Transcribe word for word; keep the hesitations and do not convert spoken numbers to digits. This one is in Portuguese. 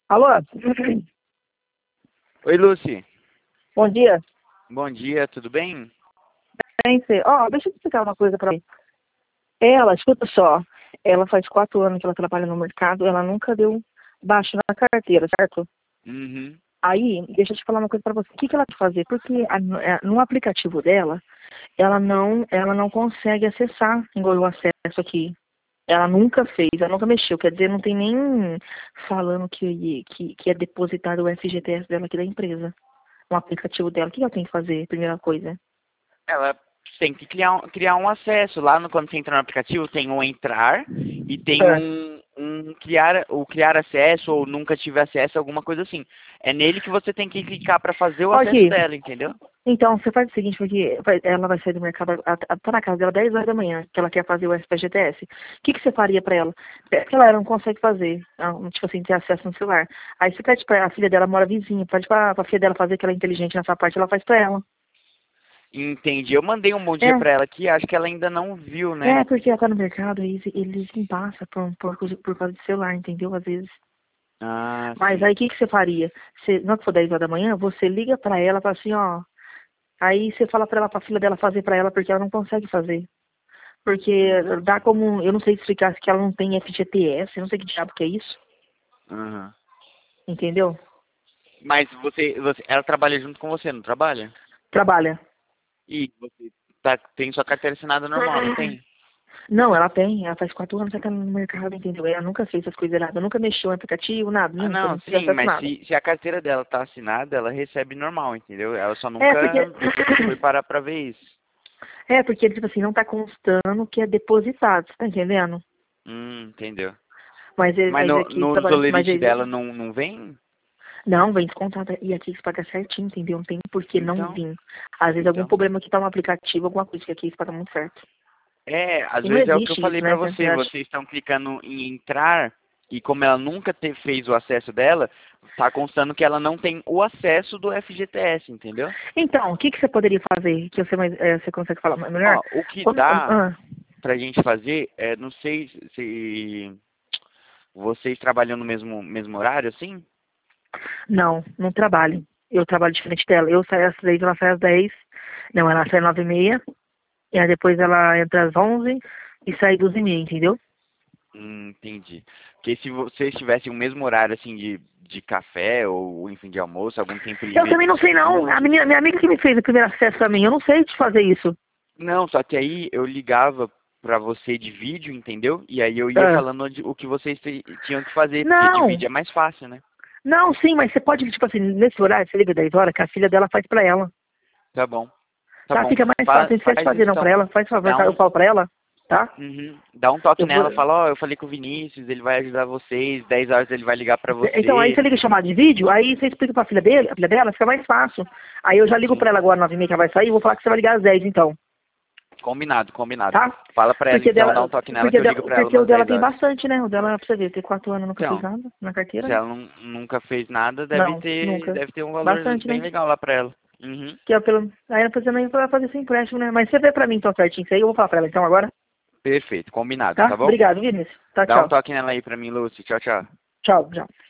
Alô? Oi, Lucy. Bom dia. Bom dia, tudo bem? Bem, você- Ó, deixa eu te explicar uma coisa pra mim. Ela, escuta só, ela faz quatro anos que ela trabalha no mercado, ela nunca deu baixo na carteira, certo? Uhum. Aí, deixa eu te falar uma coisa pra você. O que que ela tem que fazer? Porque a- é, no aplicativo dela, ela não, ela não consegue acessar igual o acesso aqui. Ela nunca fez, ela nunca mexeu. Quer dizer, não tem nem falando que, que, que é depositado o F G T S dela aqui da empresa. No aplicativo dela. O que ela tem que fazer? Primeira coisa. Ela tem que criar um, criar um acesso. Lá no, quando você entra no aplicativo, tem um entrar e tem É. um, um criar, o criar acesso ou nunca tive acesso, alguma coisa assim. É nele que você tem que clicar para fazer o Ó, acesso aqui. dela, entendeu? Então, você faz o seguinte, porque vai- ela vai sair do mercado, a- a- tá na casa dela dez horas da manhã, que ela quer fazer o S P G T S. O que, que você faria pra ela? É que ela não consegue fazer, ah, tipo assim, ter acesso no celular. Aí você pede pra a filha dela mora vizinha, pede pra, pra filha dela fazer, que ela é inteligente nessa parte, ela faz pra ela. Entendi. Eu mandei um bom dia É, para ela aqui, acho que ela ainda não viu, né? é porque ela tá no mercado e eles, eles não passam por, por, coisa- por causa de celular, entendeu? Às vezes. Ah, Mas aí sim. o que, que você faria? Você, não que for dez horas da manhã, você liga pra ela e fala assim, ó. Aí você fala pra ela, pra filha dela fazer pra ela, porque ela não consegue fazer. Porque dá como, eu não sei explicar que ela não tem F G T S, eu não sei que diabo que é isso, Uhum. entendeu? Mas você, você, ela trabalha junto com você, não trabalha? Trabalha. E você tá, tem sua carteira assinada normal, não tem? Não, ela tem, ela faz quatro anos que ela tá no mercado, entendeu? Ela nunca fez essas coisas erradas, nunca mexeu em aplicativo, nada, Ah, nunca, não, não fez sim, acesso a mas nada. se, se a carteira dela tá assinada, ela recebe normal, entendeu? Ela só É, porque, nunca foi parar pra ver isso. é, porque, tipo assim, não tá constando que é depositado, você tá entendendo? Hum, entendeu. Mas ele, Mas mas no, aqui, no trabalha, mas Zolerite ele, dela não, não vem? não, vem descontado, e aqui eles pagam certinho, entendeu? Não tem por que não Então, vir. Às vezes algum então. problema que tá no aplicativo, alguma coisa que aqui eles pagam muito certo. É, às E não vezes é o que eu existe falei isso, pra né? Você você, acha? vocês estão clicando em entrar e como ela nunca te, fez o acesso dela, tá constando que ela não tem o acesso do F G T S, entendeu? Então, o que, que você poderia fazer que você, mais, é, você consegue falar melhor? Ó, o que Quando, dá ah, pra gente fazer, é, não sei se vocês trabalham no mesmo, mesmo horário, assim? não, não trabalho. Eu trabalho diferente dela. Eu saio às seis, ela sai às dez. Não, ela sai às nove e meia. E aí depois ela entra às onze e sai duas e meia, entendeu? Hum, entendi. Porque se vocês tivessem o mesmo horário, assim, de, de café ou, enfim, de almoço, algum tempo Eu livre também não sei não. A juntos. menina, minha amiga que me fez o primeiro acesso pra mim, eu não sei te fazer isso. Não, só que aí eu ligava pra você de vídeo, entendeu? E aí eu ia Ah, falando de- o que vocês te- tinham que fazer, porque de não, vídeo é mais fácil, né? não, sim, mas você pode, tipo assim, nesse horário, você liga dez horas, que a filha dela faz pra ela. Tá bom, tá Tá? bom. Fica mais fácil. Fa- Não esquece de faz fazer isso não pra então. ela. Faz favor, Dá tá? Eu um, falo pra ela, tá? uhum, dá um toque Eu vou. nela, fala, ó, eu falei com o Vinícius, ele vai ajudar vocês, dez horas ele vai ligar pra Então, aí você. você liga chamada de vídeo, aí você explica pra filha dele, a filha dela, fica mais fácil. Aí eu já ligo Sim. pra ela agora, nove e meia que ela vai sair, e vou falar que você vai ligar às dez, então, Combinado, combinado. tá? Fala pra ela Porque então, dá um dela, toque nela porque que eu ligo dela, pra ela porque o umas dela dez tem horas. bastante, né? O dela, pra você ver, tem quatro anos, nunca fez Então, nada na carteira, se né? ela nun- nunca fez nada, deve Não, ter, nunca. deve ter um valor Bastante, bem né? legal lá pra ela. Uhum. Que é pelo. Aí ela precisa nem fazer esse empréstimo, né? Mas você vê pra mim então certinho isso aí, eu vou falar pra ela então agora, Perfeito, combinado, tá tá? bom? Obrigado, Vinícius. Tá, Dá um tchau. toque nela aí pra mim, Lúcio. Tchau, tchau. Tchau, tchau.